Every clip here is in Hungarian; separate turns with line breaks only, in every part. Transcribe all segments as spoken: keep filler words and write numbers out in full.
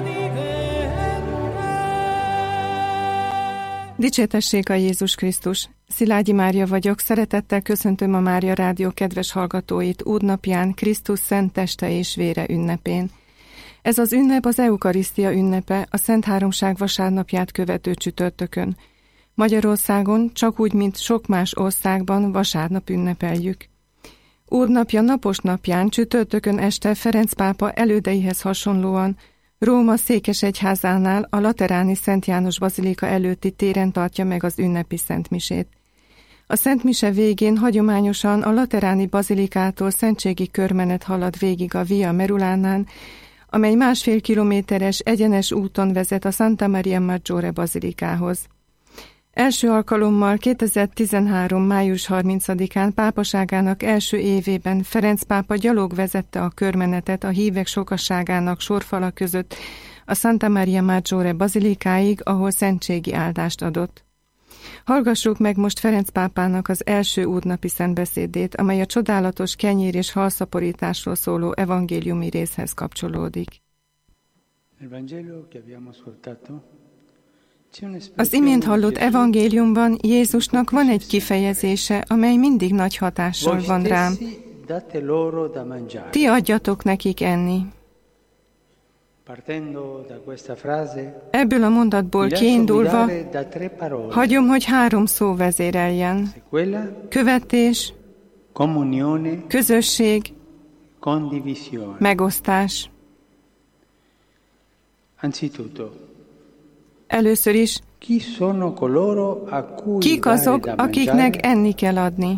Dicsértessék a Jézus Krisztus! Szilágyi Mária vagyok, szeretettel köszöntöm a Mária Rádió kedves hallgatóit úrnapján, Krisztus szent teste és vére ünnepén. Ez az ünnep az eukarisztia ünnepe, a Szent Háromság vasárnapját követő csütörtökön. Magyarországon, csak úgy, mint sok más országban vasárnap ünnepeljük. Úrnapja napos napján, csütörtökön este Ferenc pápa elődeihez hasonlóan Róma székesegyházánál a lateráni Szent János bazilika előtti téren tartja meg az ünnepi szentmisét. A szentmise végén hagyományosan a lateráni bazilikától szentségi körmenet halad végig a Via Merulánán, amely másfél kilométeres egyenes úton vezet a Santa Maria Maggiore bazilikához. Első alkalommal kétezer-tizenhárom. május harmincadikán pápaságának első évében Ferenc pápa gyalog vezette a körmenetet a hívek sokasságának sorfala között a Santa Maria Maggiore bazilikáig, ahol szentségi áldást adott. Hallgassuk meg most Ferenc pápának az első úrnapi szentbeszédét, amely a csodálatos kenyér és halszaporításról szóló evangéliumi részhez kapcsolódik. Az imént hallott evangéliumban Jézusnak van egy kifejezése, amely mindig nagy hatással van rám. Ti adjatok nekik enni. Ebből a mondatból kiindulva hagyom, hogy három szó vezéreljen. Követés, közösség, megosztás. Először is, kik azok, akiknek enni kell adni?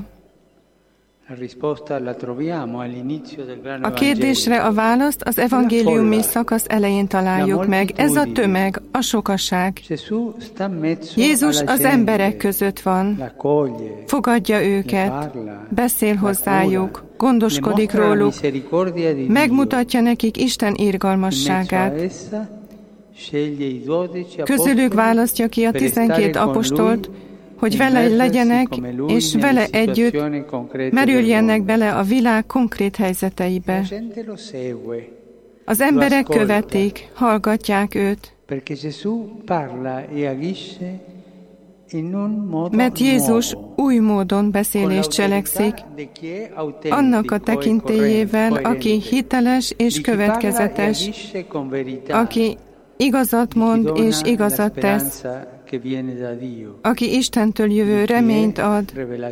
A kérdésre a választ az evangéliumi szakasz elején találjuk meg. Ez a tömeg, a sokaság. Jézus az emberek között van, fogadja őket, beszél hozzájuk, gondoskodik róluk, megmutatja nekik Isten irgalmasságát. Közülük választja ki a tizenkét apostolt, hogy vele legyenek, és vele együtt merüljenek bele a világ konkrét helyzeteibe. Az emberek követik, hallgatják őt, mert Jézus új módon beszél és cselekszik, annak a tekintélyével, aki hiteles és következetes, aki igazat mond és igazat tesz, aki Istentől jövő reményt ad,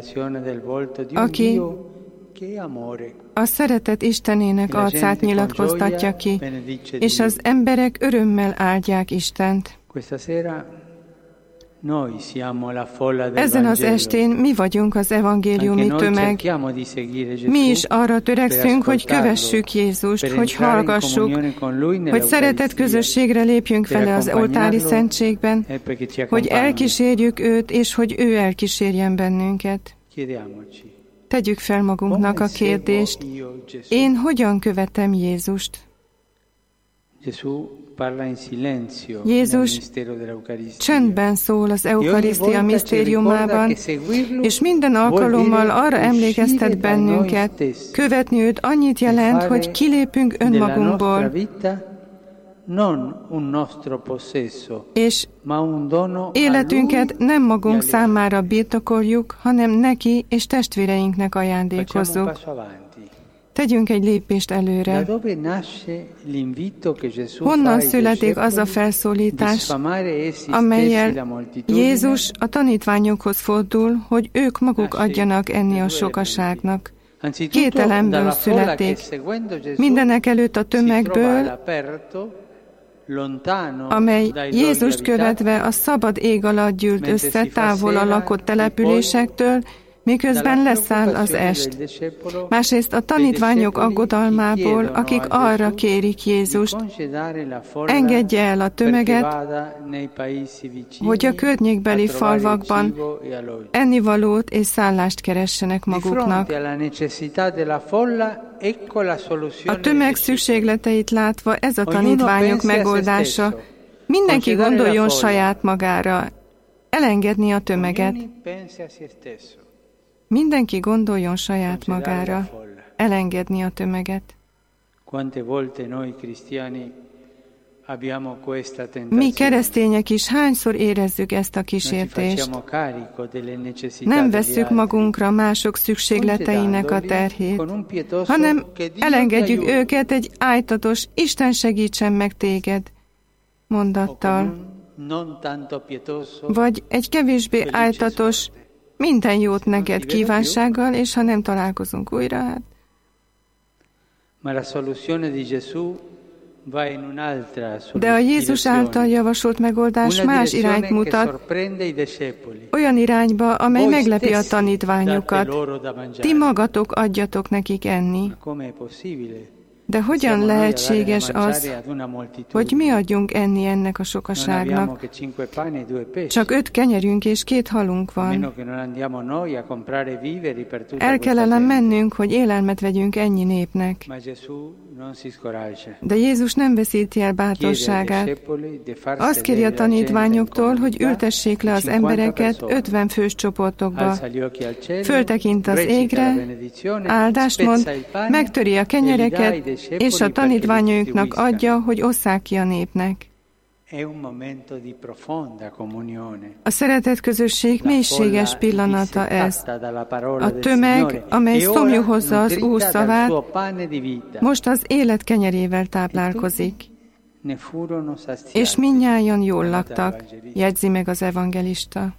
aki a szeretet Istenének arcát nyilatkoztatja ki, és az emberek örömmel áldják Istent. Ezen az estén mi vagyunk az evangéliumi tömeg. Mi is arra törekszünk, hogy kövessük Jézust, hogy hallgassuk, hogy szeretett közösségre lépjünk vele az oltári szentségben, hogy elkísérjük őt, és hogy ő elkísérjen bennünket. Tegyük fel magunknak a kérdést, én hogyan követem Jézust? Jézus csendben szól az eukarisztia misztériumában, és minden alkalommal arra emlékeztet bennünket, követni őt annyit jelent, hogy kilépünk önmagunkból, és életünket nem magunk számára birtokoljuk, hanem neki és testvéreinknek ajándékozzuk. Tegyünk egy lépést előre. Honnan születik az a felszólítás, amellyel Jézus a tanítványokhoz fordul, hogy ők maguk adjanak enni a sokaságnak? Két elemből születik. Mindenek előtt a tömegből, amely Jézust követve a szabad ég alatt gyűlt össze távol a lakott településektől, miközben leszáll az est. Másrészt a tanítványok aggodalmából, akik arra kérik Jézust, engedje el a tömeget, hogy a környékbeli falvakban ennivalót és szállást keressenek maguknak. A tömeg szükségleteit látva ez a tanítványok megoldása. Mindenki gondoljon saját magára, elengedni a tömeget. Mindenki gondoljon saját magára, elengedni a tömeget. Mi keresztények is hányszor érezzük ezt a kísértést. Nem vesszük magunkra mások szükségleteinek a terhét, hanem elengedjük őket egy ájtatos Isten segítsen meg téged mondattal, vagy egy kevésbé ájtatos minden jót neked kívánsággal, és ha nem találkozunk újra, hát de a Jézus által javasolt megoldás más irányt mutat, olyan irányba, amely meglepi a tanítványokat. Ti magatok adjatok nekik enni. De hogyan lehetséges az, hogy mi adjunk enni ennek a sokaságnak? Csak öt kenyerünk és két halunk van. El kellene mennünk, hogy élelmet vegyünk ennyi népnek. De Jézus nem veszíti el bátorságát. Azt kéri a tanítványoktól, hogy ültessék le az embereket ötven fős csoportokba. Föltekint az égre, áldást mond, megtöri a kenyereket, és a tanítványoknak adja, hogy osszák ki a népnek. A szeretet közösség mélységes pillanata ez. A tömeg, amely szomjú hozza az Úr szavát, most az élet kenyerével táplálkozik. És mindnyájan jól laktak, jegyzi meg az evangelista.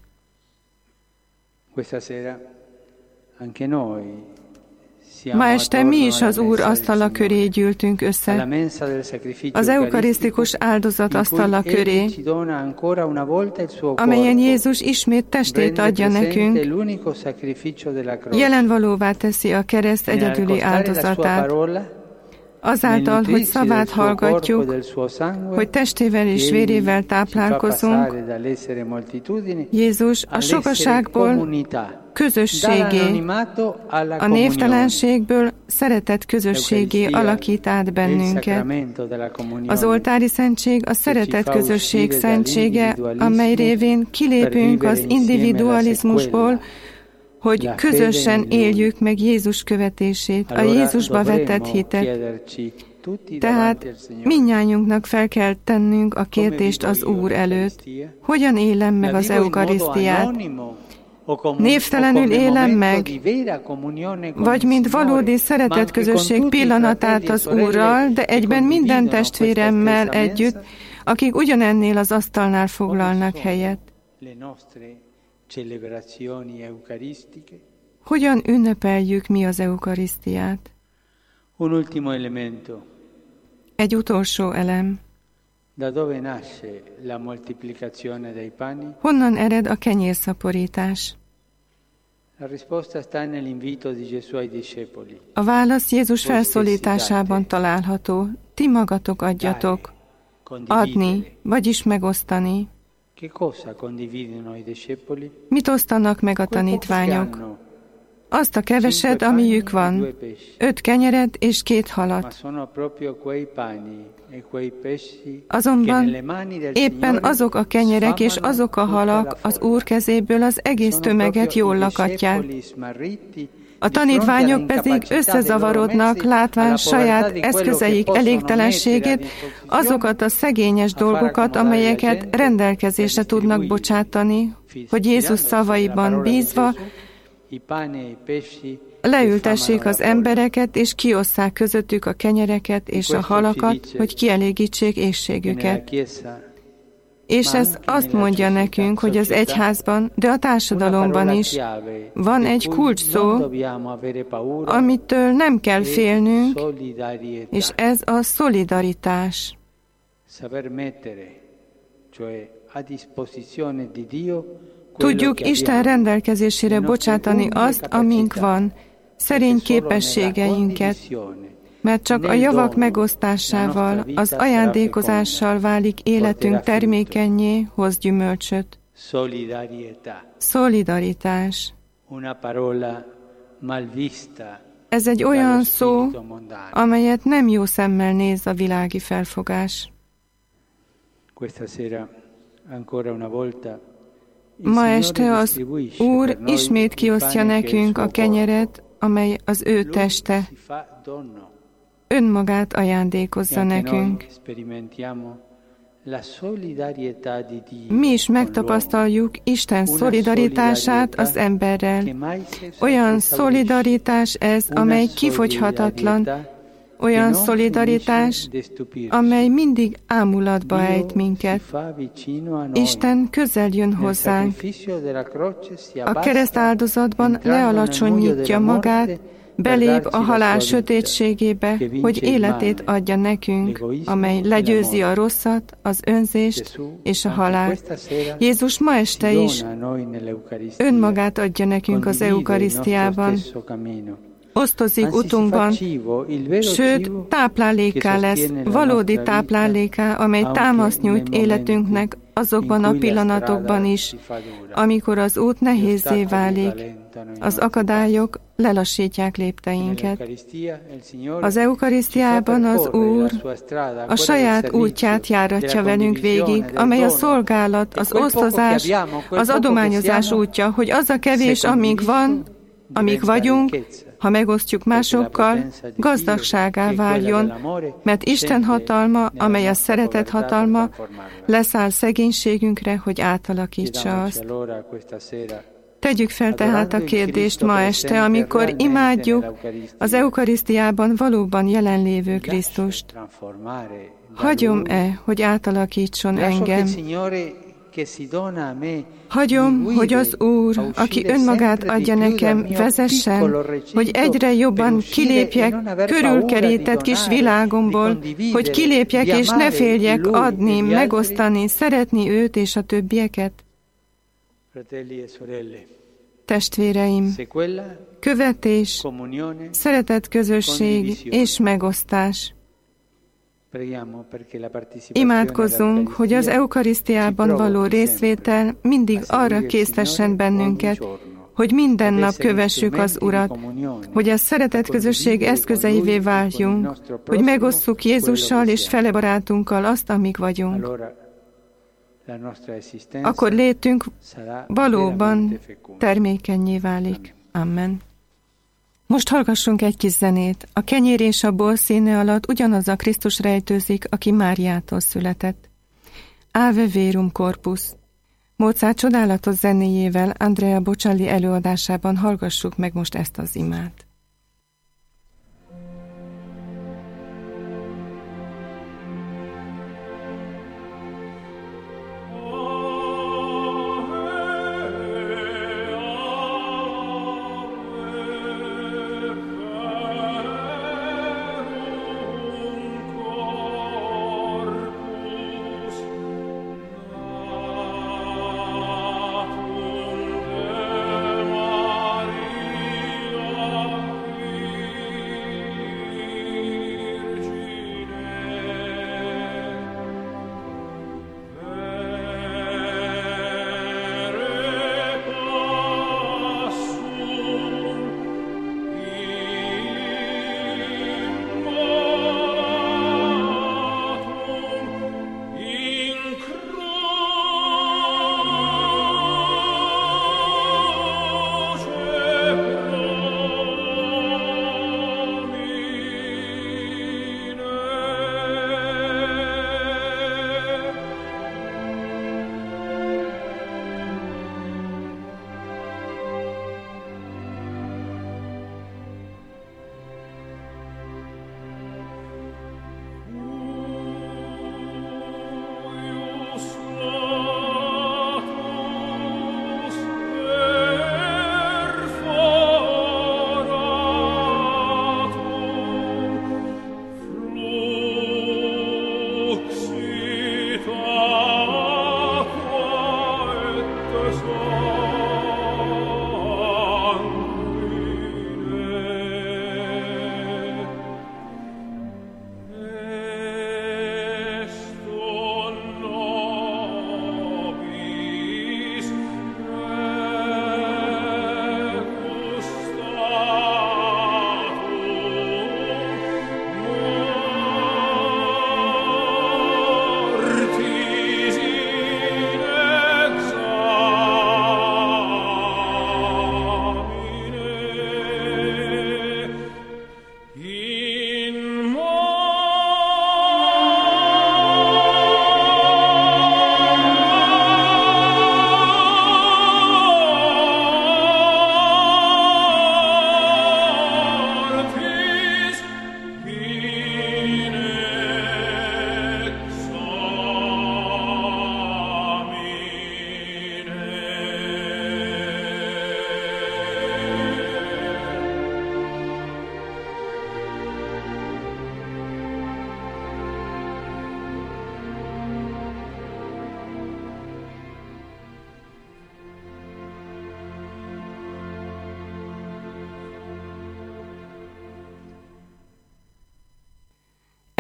Ma este mi is az Úr asztala köré gyűltünk össze, az eukarisztikus áldozat asztala köré, amelyen Jézus ismét testét adja nekünk, jelenvalóvá teszi a kereszt egyedüli áldozatát. Azáltal, hogy szavát hallgatjuk, hogy testével és vérével táplálkozunk, Jézus a sokaságból közösségé, a névtelenségből szeretet közösségé alakít át bennünket. Az oltári szentség a szeretet közösség szentsége, amely révén kilépünk az individualizmusból, hogy közösen éljük meg Jézus követését, a Jézusba vetett hitet. Tehát mindnyájunknak fel kell tennünk a kérdést az Úr előtt. Hogyan élem meg az eukarisztiát? Névtelenül élem meg, vagy mint valódi szeretetközösség pillanatát az Úrral, de egyben minden testvéremmel együtt, akik ugyanennél az asztalnál foglalnak helyet. Hogyan ünnepeljük mi az eukarisztiát? Egy utolsó elem. Honnan ered a kenyérszaporítás? A válasz Jézus felszólításában található. Ti magatok adjatok. Adni, vagyis megosztani. Mit osztanak meg a tanítványok? Azt a keveset, amiük van. Öt kenyeret és két halat. Azonban éppen azok a kenyerek és azok a halak az Úr kezéből az egész tömeget jól lakatják. A tanítványok pedig összezavarodnak, látván saját eszközeik elégtelenségét, azokat a szegényes dolgokat, amelyeket rendelkezésre tudnak bocsátani, hogy Jézus szavaiban bízva leültessék az embereket, és kiosszák közöttük a kenyereket és a halakat, hogy kielégítsék éhségüket. És ez azt mondja nekünk, hogy az egyházban, de a társadalomban is van egy kulcs szó, amitől nem kell félnünk, és ez a szolidaritás. Tudjuk Isten rendelkezésére bocsátani azt, amink van, szerény képességeinket, mert csak a javak megosztásával, az ajándékozással válik életünk termékennyé, hoz gyümölcsöt. Szolidaritás. Ez egy olyan szó, amelyet nem jó szemmel néz a világi felfogás. Ma este az Úr ismét kiosztja nekünk a kenyeret, amely az ő teste. Önmagát ajándékozza nekünk. Mi is megtapasztaljuk Isten szolidaritását az emberrel. Olyan szolidaritás ez, amely kifogyhatatlan, olyan szolidaritás, amely mindig ámulatba ejt minket. Isten közel jön hozzánk. A keresztáldozatban lealacsonyítja magát, belép a halál sötétségébe, hogy életét adja nekünk, amely legyőzi a rosszat, az önzést és a halált. Jézus ma este is önmagát adja nekünk az eukarisztiában. Osztozik utunkban, sőt, táplálékká lesz, valódi táplálékká, amely támaszt nyújt életünknek azokban a pillanatokban is, amikor az út nehézzé válik, az akadályok lelassítják lépteinket. Az eukarisztiában az Úr a saját útját járatja velünk végig, amely a szolgálat, az osztozás, az adományozás útja, hogy az a kevés, amink van, amik vagyunk, ha megosztjuk másokkal, gazdagságá váljon, mert Isten hatalma, amely a szeretet hatalma, leszáll szegénységünkre, hogy átalakítsa azt. Tegyük fel tehát a kérdést ma este, amikor imádjuk az eukarisztiában valóban jelenlévő Krisztust. Hagyom-e, hogy átalakítson engem? Hagyom, hogy az Úr, aki önmagát adja nekem, vezessen, hogy egyre jobban kilépjek körülkerített kis világomból, hogy kilépjek és ne féljek adni, megosztani, szeretni őt és a többieket. Testvéreim, követés, szeretet közösség és megosztás. Imádkozzunk, hogy az eukarisztiában való részvétel mindig arra késztessen bennünket, hogy minden nap kövessük az Urat, hogy a szeretet közösség eszközeivé váljunk, hogy megosszuk Jézussal és fele barátunkkal azt, amik vagyunk. Akkor létünk valóban termékennyé válik. Amen. Most hallgassunk egy kis zenét. A kenyér és a bor színe alatt ugyanaz a Krisztus rejtőzik, aki Máriától született. Ave Verum Corpus. Mozart csodálatos zenéjével Andrea Bocelli előadásában hallgassuk meg most ezt az imát.
Maria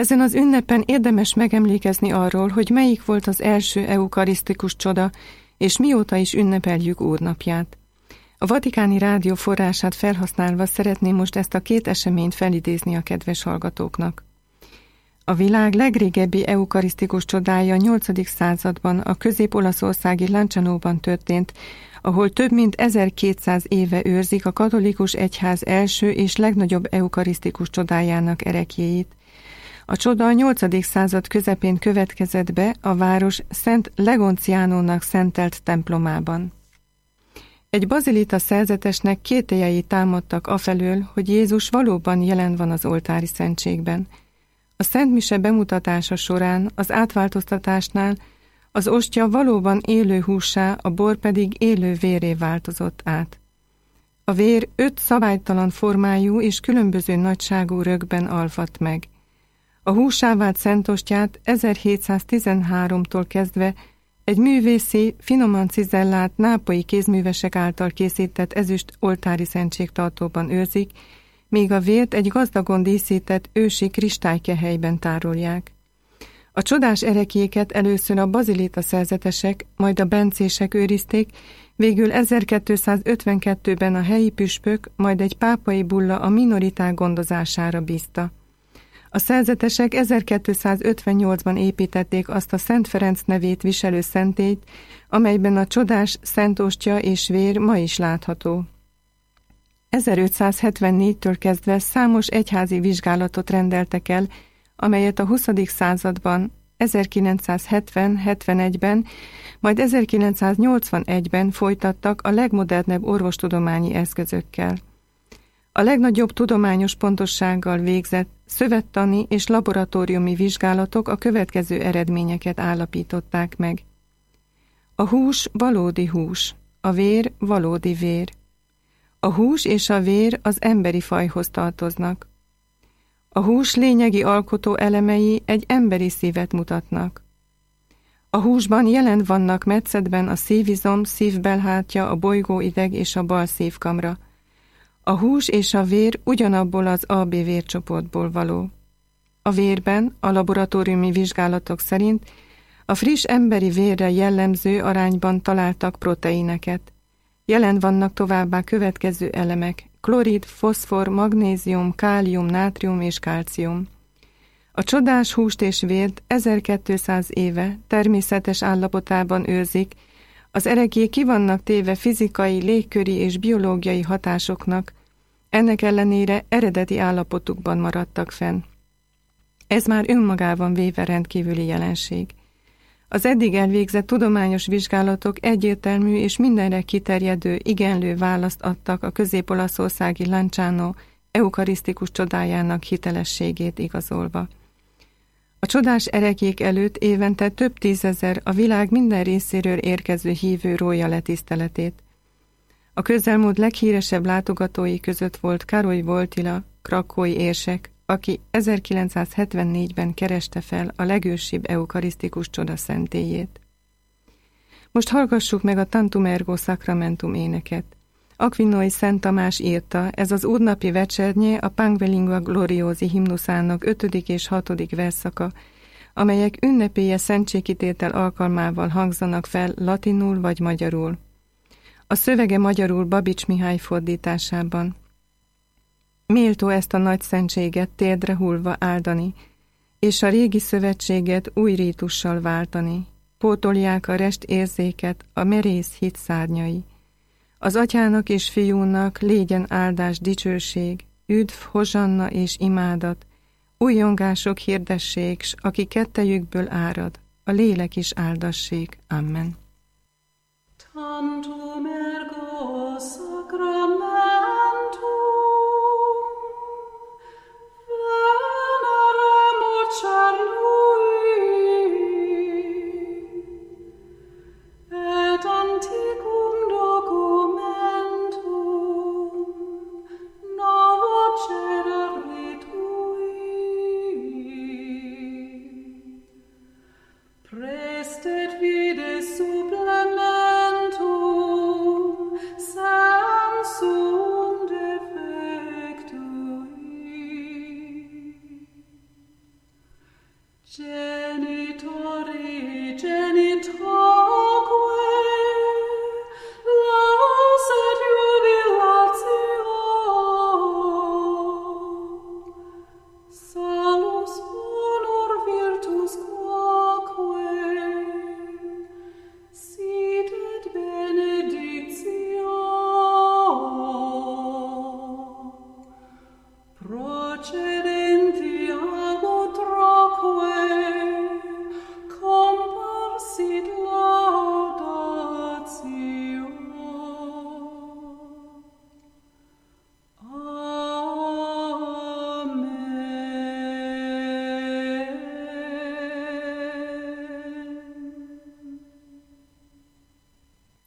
Ezen az ünnepen érdemes megemlékezni arról, hogy melyik volt az első eukarisztikus csoda, és mióta is ünnepeljük Úrnapját. A Vatikáni Rádió forrását felhasználva szeretném most ezt a két eseményt felidézni a kedves hallgatóknak. A világ legrégebbi eukarisztikus csodája a nyolcadik században a közép-olaszországi Lancianóban történt, ahol több mint ezerkétszáz éve őrzik a katolikus egyház első és legnagyobb eukarisztikus csodájának ereklyéit. A csoda a nyolcadik század közepén következett be a város Szent Legonciánónak szentelt templomában. Egy bazilita szerzetesnek kételyei támadtak afelől, hogy Jézus valóban jelen van az oltári szentségben. A Szent Mise bemutatása során az átváltoztatásnál az ostya valóban élő hússá, a bor pedig élő vérré változott át. A vér öt szabálytalan formájú és különböző nagyságú rögben alvadt meg. A hússá vált szentostyát ezerhétszáztizenháromtól kezdve egy művészi, finoman cizellált nápolyi kézművesek által készített ezüst oltári szentségtartóban őrzik, míg a vért egy gazdagon díszített ősi kristálykehelyben tárolják. A csodás ereklyéket először a bazilita szerzetesek, majd a bencések őrizték, végül ezerkétszázötvenkettőben a helyi püspök, majd egy pápai bulla a minoriták gondozására bízta. A szerzetesek ezerkétszázötvennyolcban építették azt a Szent Ferenc nevét viselő szentélyt, amelyben a csodás szent ostya és vér ma is látható. ezerötszázhetvennégytől kezdve számos egyházi vizsgálatot rendeltek el, amelyet a huszadik században, ezerkilencszázhetven-hetvenegyben, majd ezerkilencszáznyolcvanegyben folytattak a legmodernebb orvostudományi eszközökkel. A legnagyobb tudományos pontossággal végzett szövettani és laboratóriumi vizsgálatok a következő eredményeket állapították meg. A hús valódi hús, a vér valódi vér. A hús és a vér az emberi fajhoz tartoznak. A hús lényegi alkotó elemei egy emberi szívet mutatnak. A húsban jelen vannak metszetben a szívizom, szívbelhártya, a bolygóideg és a bal szívkamra. A hús és a vér ugyanabból az á bé vércsoportból való. A vérben, a laboratóriumi vizsgálatok szerint a friss emberi vérre jellemző arányban találtak proteineket. Jelen vannak továbbá következő elemek: klorid, foszfor, magnézium, kálium, nátrium és kálcium. A csodás húst és vért ezerkétszáz éve természetes állapotában őrzik, az ereklyék ki vannak téve fizikai, légköri és biológiai hatásoknak, ennek ellenére eredeti állapotukban maradtak fenn. Ez már önmagában véve rendkívüli jelenség. Az eddig elvégzett tudományos vizsgálatok egyértelmű és mindenre kiterjedő, igenlő választ adtak a közép-olaszországi Lanciano eukarisztikus csodájának hitelességét igazolva. A csodás ereklyék előtt évente több tízezer a világ minden részéről érkező hívő rója le tiszteletét. A közelmúlt leghíresebb látogatói között volt Károly Wojtyła, krakói érsek, aki ezerkilencszázhetvennégyben kereste fel a legősibb eukarisztikus csoda szentélyét. Most hallgassuk meg a Tantum Ergo Sacramentum éneket. Aquinoi Szent Tamás írta, ez az úrnapi vecsernye a Panque Lingua Gloriosi himnuszának ötödik és hatodik verszaka, amelyek ünnepélye szentségkitétel alkalmával hangzanak fel latinul vagy magyarul. A szövege magyarul Babics Mihály fordításában. Méltó ezt a nagy szentséget térdre hullva áldani, és a régi szövetséget új rítussal váltani. Pótolják a rest érzéket a merész hit szárnyai. Az atyának és fiúnak légyen áldás, dicsőség, üdv, hozsanna és imádat, újongások hirdessék, s aki kettejükből árad, a lélek is áldassék. Amen.
Tantum ergo sacramentum veneremur Charlui et antiquum documentum novo cedere tui prestet vide supplementum sensum defectui.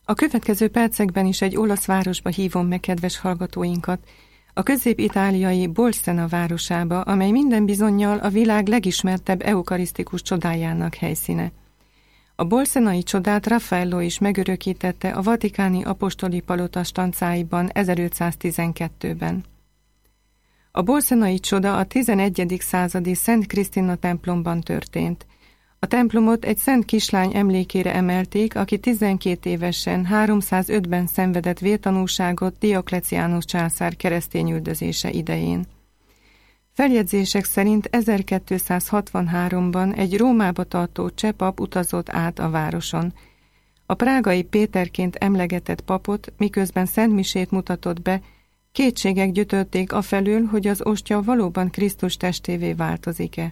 A következő percekben is egy olasz városba hívom meg kedves hallgatóinkat, a közép-itáliai Bolsena városába, amely minden bizonnyal a világ legismertebb eukarisztikus csodájának helyszíne. A bolsenai csodát Raffaello is megörökítette a vatikáni apostoli palota stancáiban ezerötszáztizenkettőben. A bolsenai csoda a tizenegyedik századi Szent Krisztina templomban történt. A templomot egy szent kislány emlékére emelték, aki tizenkét évesen, háromszázötben szenvedett vértanúságot Diokleciánus császár keresztényüldözése idején. Feljegyzések szerint ezerkétszázhatvanháromban egy Rómába tartó cseh pap utazott át a városon. A prágai Péterként emlegetett papot, miközben szentmisét mutatott be, kétségek gyötörték afelől, hogy az ostya valóban Krisztus testévé változik-e.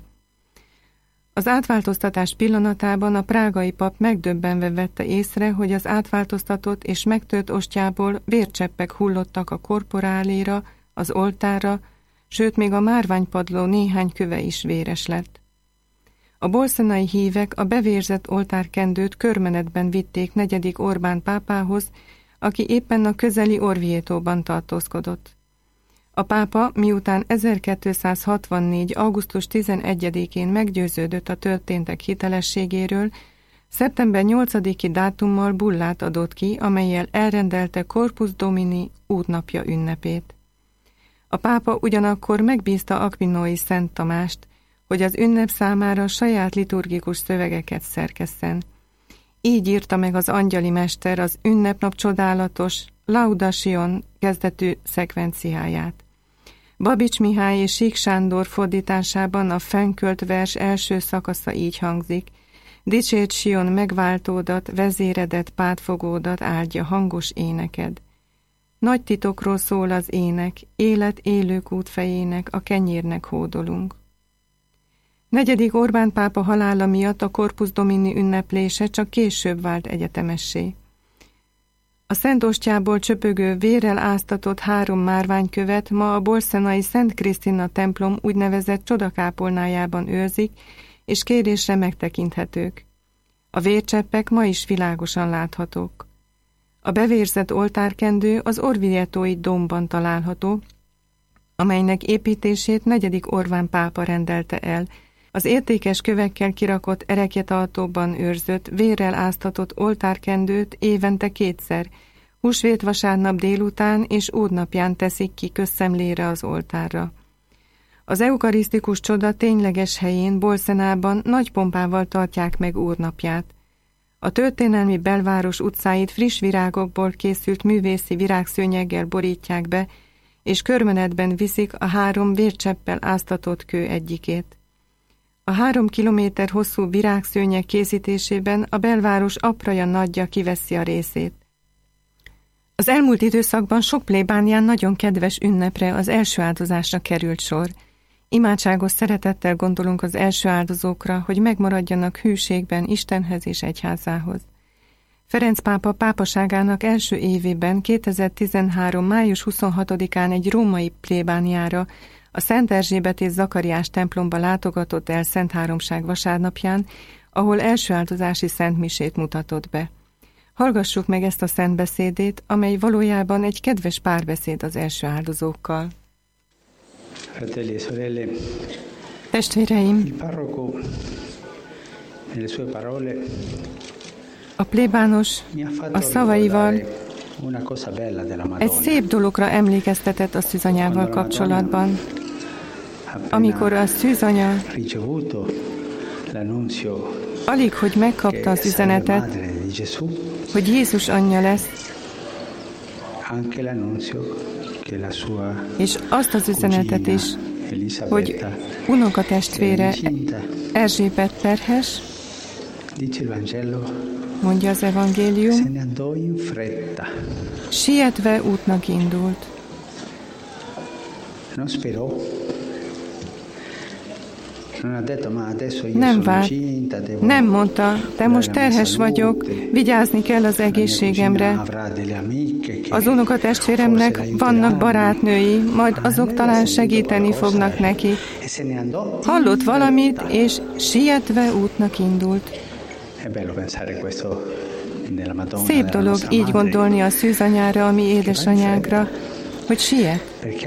Az átváltoztatás pillanatában a prágai pap megdöbbenve vette észre, hogy az átváltoztatott és megtört ostjából vércseppek hullottak a korporáléra, az oltárra, sőt még a márványpadló néhány köve is véres lett. A bolsenai hívek a bevérzett oltárkendőt körmenetben vitték negyedik Orbán pápához, aki éppen a közeli Orvietóban tartózkodott. A pápa, miután ezerkétszázhatvannégy. augusztus tizenegyedikén meggyőződött a történtek hitelességéről, szeptember nyolcadiki dátummal bullát adott ki, amellyel elrendelte Corpus Domini útnapja ünnepét. A pápa ugyanakkor megbízta Aquinói Szent Tamást, hogy az ünnep számára saját liturgikus szövegeket szerkesszen. Így írta meg az angyali mester az ünnepnap csodálatos Laudación kezdetű szekvenciáját. Babics Mihály és Sík Sándor fordításában a fennkölt vers első szakasza így hangzik: Dicsért Sion megváltódat, vezéredet, pátfogódat áldja hangos éneked. Nagy titokról szól az ének, élet élők útfejének, a kenyérnek hódolunk. Negyedik Orbán pápa halála miatt a Corpus Domini ünneplése csak később vált egyetemessé. A Szent Ostjából csöpögő vérrel áztatott három márványkövet ma a bolsenai Szent Krisztina templom úgynevezett csodakápolnájában őrzik, és kérésre megtekinthetők. A vércseppek ma is világosan láthatók. A bevérzett oltárkendő az Orvietói dómban található, amelynek építését negyedik Orbán pápa rendelte el. Az értékes kövekkel kirakott erekjetartóban őrzött, vérrel áztatott oltárkendőt évente kétszer, húsvétvasárnap délután és úrnapján teszik ki közszemlére az oltárra. Az eukarisztikus csoda tényleges helyén, Bolsenában nagy pompával tartják meg úrnapját. A történelmi belváros utcáit friss virágokból készült művészi virágszőnyeggel borítják be, és körmenetben viszik a három vércseppel áztatott kő egyikét. A három kilométer hosszú virágszőnyeg készítésében a belváros apraja nagyja kiveszi a részét. Az elmúlt időszakban sok plébánián nagyon kedves ünnepre, az első áldozásra került sor. Imádságos szeretettel gondolunk az első áldozókra, hogy megmaradjanak hűségben Istenhez és egyházához. Ferenc pápa pápaságának első évében, kétezer-tizenhárom. május huszonhatodikán egy római plébániára, a Szent Erzsébet és Zakariás templomba látogatott el Szent Háromság vasárnapján, ahol első áldozási szentmisét mutatott be. Hallgassuk meg ezt a szentbeszédét, amely valójában egy kedves párbeszéd az első áldozókkal.
Fratelli e sorelle,
Testvéreim,
il parroco nelle sue parole
a plébános
mi ha fatto
a szavaival
ricordare una cosa bella della Madonna.
egy szép dologra emlékeztetett a szűzanyával kapcsolatban. Amikor a szűzanya
ricevuto l'annunzio
alig, hogy megkapta az üzenetet, hogy Jézus anyja lesz,
anche l'annunzio che la sua
és azt az üzenetet is, hogy unokatestvére Erzsébet terhes, mondja az evangélium, sietve útnak indult. Nem várt, nem mondta, de most terhes vagyok, vigyázni kell az egészségemre. Az unokatestvéremnek vannak barátnői, majd azok talán segíteni fognak neki. Hallott valamit, és sietve útnak indult. Szép dolog így gondolni a szűzanyára, a mi édesanyánkra, hogy siet,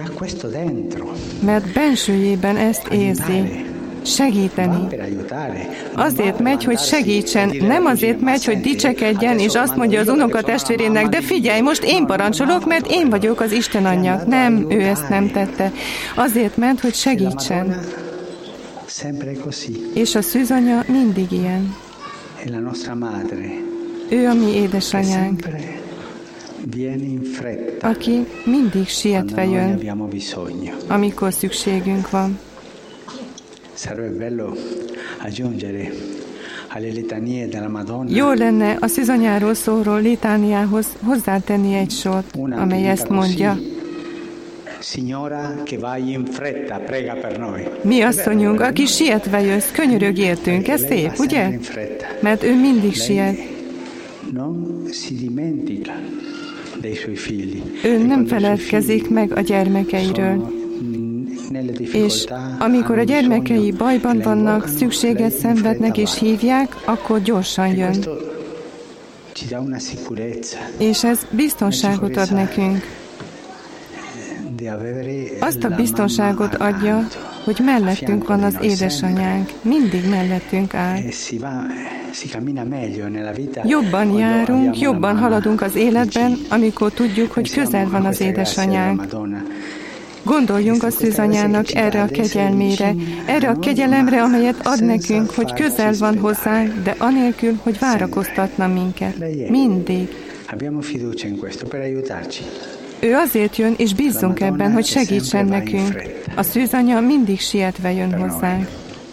mert bensőjében ezt érzi. Segíteni. Azért megy, hogy segítsen, nem azért megy, hogy dicsekedjen, és azt mondja az unokatestvérének, de figyelj, most én parancsolok, mert én vagyok az Isten anyja. Nem, ő ezt nem tette. Azért ment, hogy segítsen. És a szűzanya mindig ilyen. Ő a mi édesanyánk, aki mindig sietve jön, amikor szükségünk van. Jó lenne a szűzanyáról szóló litániához hozzátenni egy sort, amely ezt mondja. Mi asszonyunk, aki sietve jössz, könyörög értünk, ez szép, ugye? Mert ő mindig siet. Ő nem feledkezik meg a gyermekeiről. És amikor a gyermekei bajban vannak, szükséget szenvednek és hívják, akkor gyorsan jön. És ez biztonságot ad nekünk. Azt a biztonságot adja, hogy mellettünk van az édesanyánk, mindig mellettünk áll. Jobban járunk, jobban haladunk az életben, amikor tudjuk, hogy közel van az édesanyánk. Gondoljunk a szűzanyának erre a kegyelmére, erre a kegyelemre, amelyet ad nekünk, hogy közel van hozzánk, de anélkül, hogy várakoztatna minket. Mindig. Ő azért jön, és bízzunk ebben, hogy segítsen nekünk. A szűzanya mindig sietve jön hozzánk.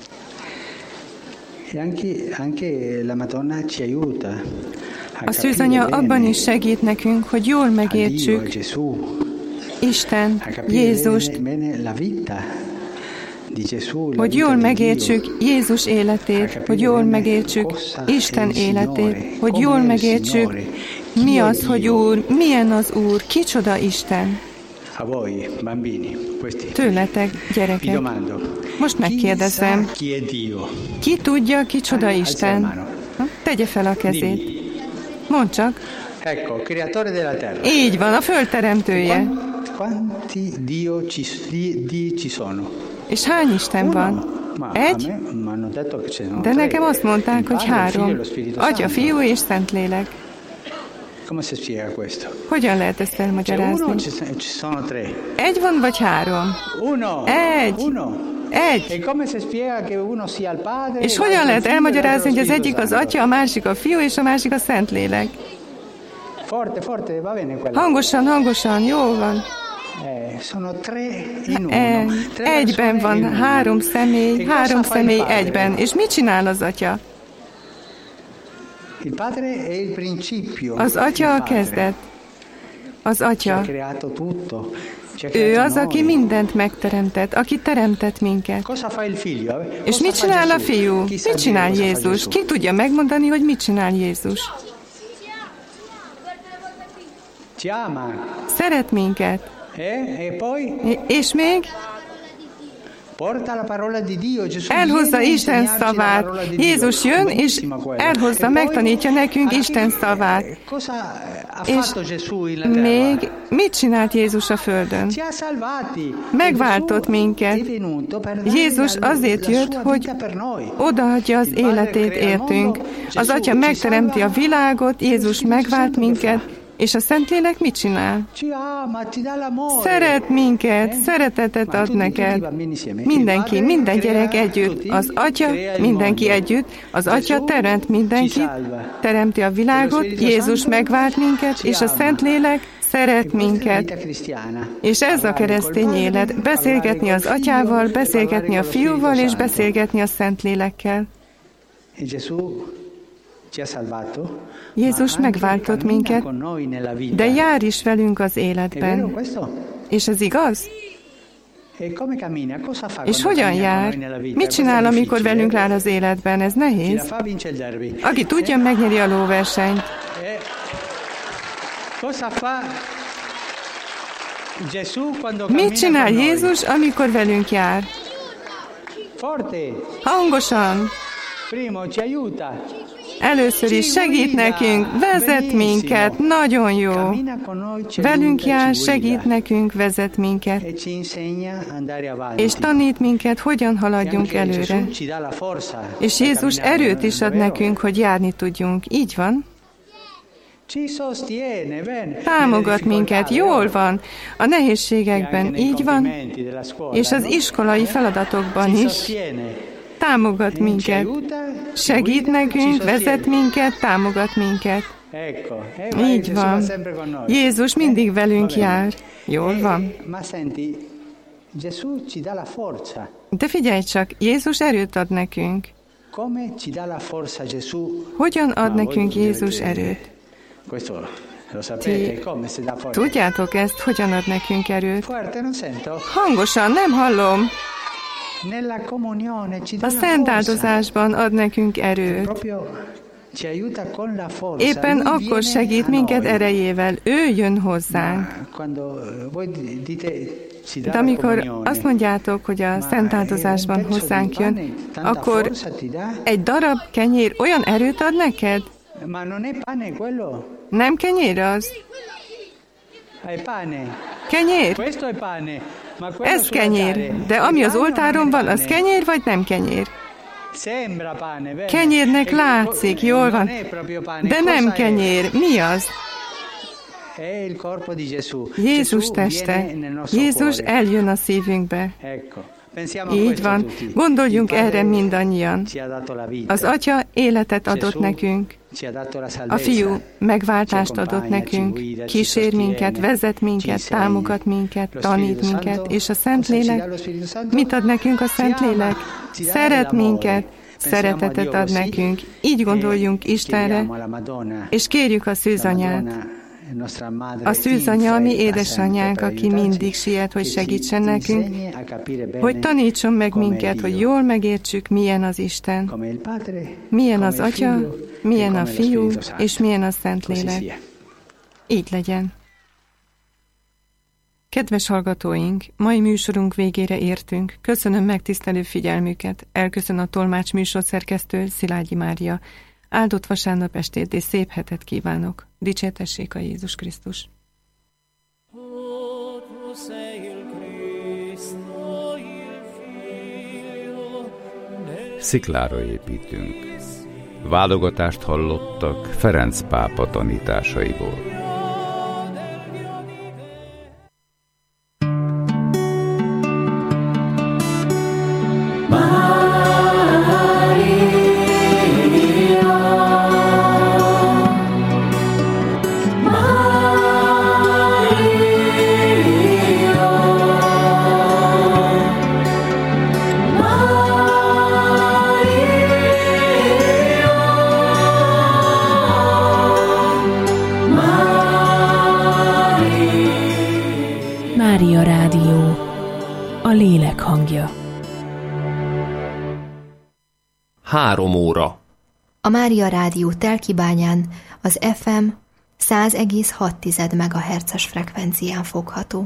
A szűzanya abban is segít nekünk, hogy jól megértsük Isten, Jézust, hogy jól megértsük Jézus életét, hogy jól megértsük Isten életét, hogy jól megértsük, mi az, hogy Úr, milyen az Úr, kicsoda Isten. Tőletek, gyerekek. Most megkérdezem, ki tudja, kicsoda Isten? Tegye fel a kezét. Mondd csak. Így van, a föld teremtője. És hány Isten van? Egy? De nekem azt mondták, hogy három. Atya, Fiú és Szentlélek. Hogyan lehet ezt elmagyarázni? Egy van, vagy három? Egy. Egy. És hogyan lehet elmagyarázni, hogy az egyik az Atya, a másik a Fiú, és a másik a Szentlélek? Hangosan, hangosan, jó van. E, egyben van három személy, három személy egyben. És mit csinál az Atya? Az Atya a kezdet. Az Atya. Ő az, aki mindent megteremtett, aki teremtett minket. És mit csinál a Fiú? Mit csinál Jézus? Ki tudja megmondani, hogy mit csinál Jézus? Szeret minket. És még? Elhozza Isten szavát. Jézus jön, és elhozza, megtanítja nekünk Isten szavát. És még mit csinált Jézus a földön? Megváltott minket. Jézus azért jött, hogy odaadja az életét értünk. Az Atya megteremti a világot, Jézus megvált minket, és a Szentlélek mit csinál? Szeret minket, szeretetet ad neked. Mindenki, minden gyerek együtt. Az Atya, mindenki együtt. Az Atya teremt mindenkit, teremti a világot, Jézus megvált minket, és a Szentlélek szeret minket. És ez a keresztény élet. Beszélgetni az Atyával, beszélgetni a Fiúval, és beszélgetni a Szentlélekkel. Jézus megváltott minket, de jár is velünk az életben. És ez igaz? És hogyan jár? Mit csinál, amikor velünk áll az életben? Ez nehéz. Aki tudja, megnyeri a lóversenyt. Mit csinál Jézus, amikor velünk jár? Hangosan! Először is segít nekünk, vezet minket, nagyon jó. Velünk jár, segít nekünk, vezet minket. És tanít minket, hogyan haladjunk előre. És Jézus erőt is ad nekünk, hogy járni tudjunk. Így van? Támogat minket, jól van, a nehézségekben, így van, és az iskolai feladatokban is. Támogat minket, segít nekünk, vezet minket, támogat minket. Így van. Jézus mindig velünk jár. Jól van. De figyelj csak, Jézus erőt ad nekünk. Hogyan ad nekünk Jézus erőt? Ti tudjátok ezt, hogyan ad nekünk erőt? Hangosan, nem hallom. A szent áldozásban ad nekünk erőt. Éppen akkor segít minket erejével. Ő jön hozzánk. De amikor azt mondjátok, hogy a szent áldozásban hozzánk jön, akkor egy darab kenyér olyan erőt ad neked? Nem kenyér az? Kenyér? Ez kenyér, de ami az oltáron van, az kenyér vagy nem kenyér? Kenyérnek látszik, jól van, de nem kenyér. Mi az? Jézus teste. Jézus eljön a szívünkbe. Így van. Gondoljunk erre mindannyian. Az Atya életet adott nekünk. A Fiú megváltást adott nekünk. Kísér minket, vezet minket, támogat minket, tanít minket. És a Szentlélek? Mit ad nekünk a Szentlélek? Szeret minket. Szeretetet ad nekünk. Így gondoljunk Istenre, és kérjük a szűzanyát. A szűzanya, mi édesanyánk, aki mindig siet, hogy segítsen nekünk, hogy tanítson meg minket, hogy jól megértsük, milyen az Isten, milyen az Atya, milyen a Fiú, és milyen a Szentlélek. Így legyen. Kedves hallgatóink, mai műsorunk végére értünk. Köszönöm megtisztelő figyelmüket. Elköszön a tolmács műsorszerkesztő, Szilágyi Mária. Áldott vasárnap estét és szép hetet kívánok. Dicsértessék a Jézus Krisztus!
Sziklára építünk. Válogatást hallottak Ferenc pápa tanításaiból.
Mária Rádió, a lélek hangja.
Három óra.
A Mária Rádió Telkibányán az ef em száz egész hat megahertzes frekvencián fogható.